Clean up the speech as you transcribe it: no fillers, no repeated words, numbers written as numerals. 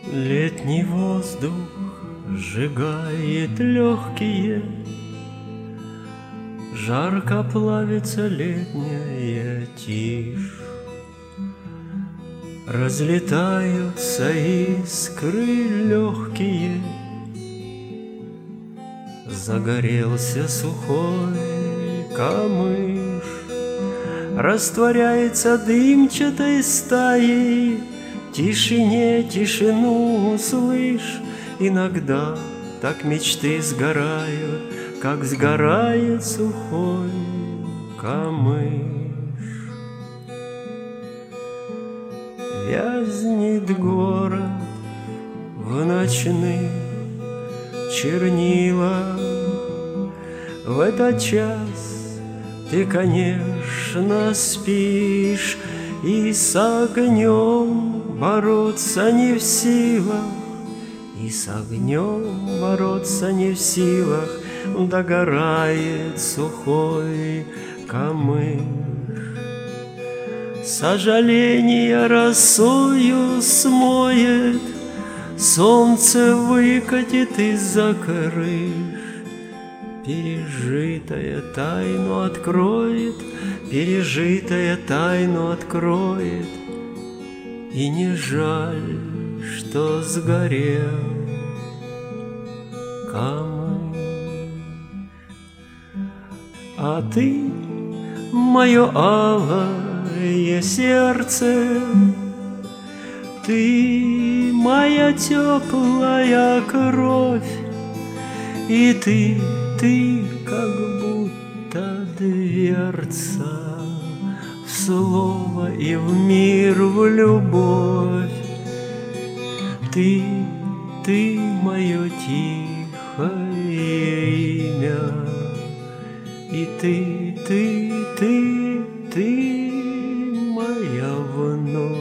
Летний воздух сжигает легкие, жарко плавится летняя тишь. Разлетаются искры легкие, загорелся сухой камыш. Растворяется дымчатой стаей, в тишине тишину услышь. Иногда так мечты сгорают, как сгорает сухой камыш. Вязнет город в ночных чернилах. В этот час ты, конечно, спишь, и с огнем бороться не в силах, и с огнем бороться не в силах. Догорает сухой камыш. Сожаление росою смоет, солнце выкатит из-за крыш. Пережитая тайну откроет, пережитая тайну откроет. И не жаль, что сгорел камыш. А ты, мое алое сердце, ты моя теплая кровь, и ты как будто дверца в слово и в мир, в любовь. Ты мое тихое имя, и ты моя вновь.